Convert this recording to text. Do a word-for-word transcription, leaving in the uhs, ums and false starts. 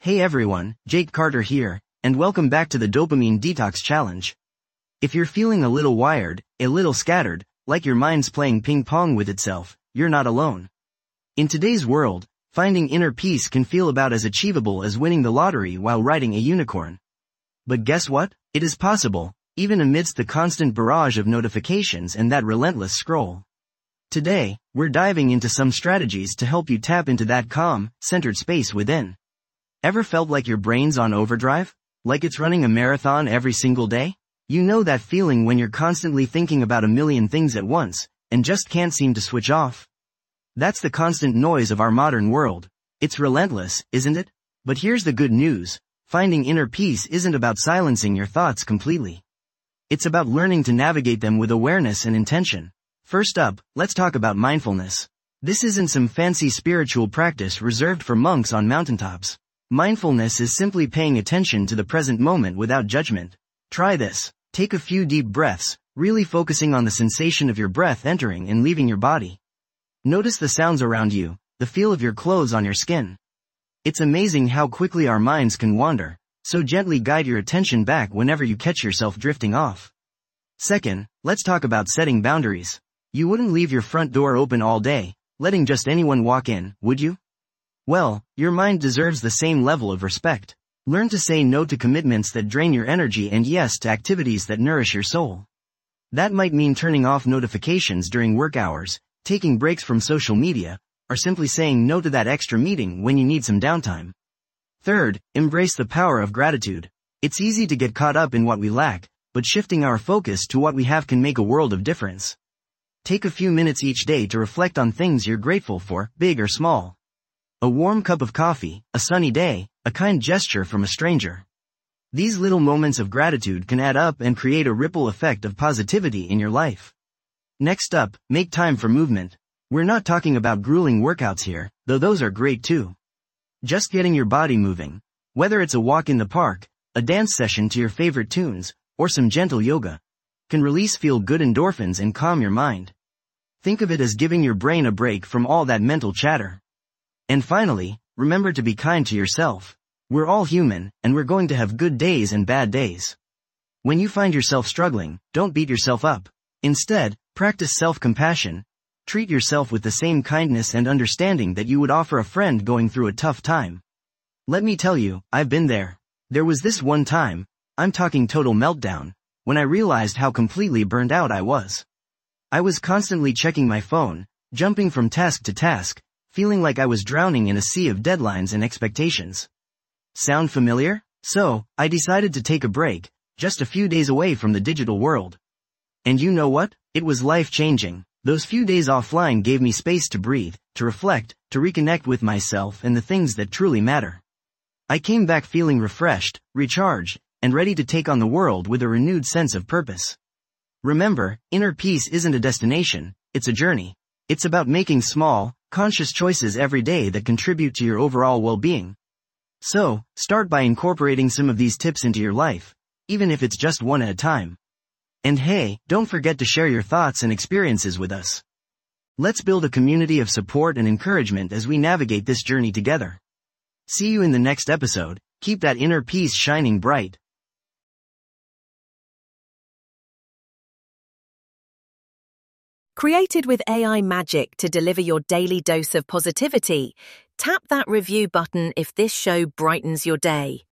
Hey everyone, Jake Carter here, and welcome back to the Dopamine Detox Challenge. If you're feeling a little wired, a little scattered, like your mind's playing ping pong with itself, you're not alone. In today's world, finding inner peace can feel about as achievable as winning the lottery while riding a unicorn. But guess what? It is possible, even amidst the constant barrage of notifications and that relentless scroll. Today, we're diving into some strategies to help you tap into that calm, centered space within. Ever felt like your brain's on overdrive? Like it's running a marathon every single day? You know that feeling when you're constantly thinking about a million things at once, and just can't seem to switch off? That's the constant noise of our modern world. It's relentless, isn't it? But here's the good news. Finding inner peace isn't about silencing your thoughts completely. It's about learning to navigate them with awareness and intention. First up, let's talk about mindfulness. This isn't some fancy spiritual practice reserved for monks on mountaintops. Mindfulness is simply paying attention to the present moment without judgment. Try this. Take a few deep breaths, really focusing on the sensation of your breath entering and leaving your body. Notice the sounds around you, the feel of your clothes on your skin. It's amazing how quickly our minds can wander, so gently guide your attention back whenever you catch yourself drifting off. Second, let's talk about setting boundaries. You wouldn't leave your front door open all day, letting just anyone walk in, would you? Well, your mind deserves the same level of respect. Learn to say no to commitments that drain your energy and yes to activities that nourish your soul. That might mean turning off notifications during work hours, taking breaks from social media, or simply saying no to that extra meeting when you need some downtime. Third, embrace the power of gratitude. It's easy to get caught up in what we lack, but shifting our focus to what we have can make a world of difference. Take a few minutes each day to reflect on things you're grateful for, big or small. A warm cup of coffee, a sunny day, a kind gesture from a stranger. These little moments of gratitude can add up and create a ripple effect of positivity in your life. Next up, make time for movement. We're not talking about grueling workouts here, though those are great too. Just getting your body moving. Whether it's a walk in the park, a dance session to your favorite tunes, or some gentle yoga, can release feel-good endorphins and calm your mind. Think of it as giving your brain a break from all that mental chatter. And finally, remember to be kind to yourself. We're all human, and we're going to have good days and bad days. When you find yourself struggling, don't beat yourself up. Instead, practice self-compassion. Treat yourself with the same kindness and understanding that you would offer a friend going through a tough time. Let me tell you, I've been there. There was this one time, I'm talking total meltdown, when I realized how completely burned out I was. I was constantly checking my phone, jumping from task to task, feeling like I was drowning in a sea of deadlines and expectations. Sound familiar? So, I decided to take a break, just a few days away from the digital world. And you know what? It was life-changing. Those few days offline gave me space to breathe, to reflect, to reconnect with myself and the things that truly matter. I came back feeling refreshed, recharged, and ready to take on the world with a renewed sense of purpose. Remember, inner peace isn't a destination, it's a journey. It's about making small, conscious choices every day that contribute to your overall well-being. So, start by incorporating some of these tips into your life, even if it's just one at a time. And hey, don't forget to share your thoughts and experiences with us. Let's build a community of support and encouragement as we navigate this journey together. See you in the next episode. Keep that inner peace shining bright. Created with A I magic to deliver your daily dose of positivity, tap that review button if this show brightens your day.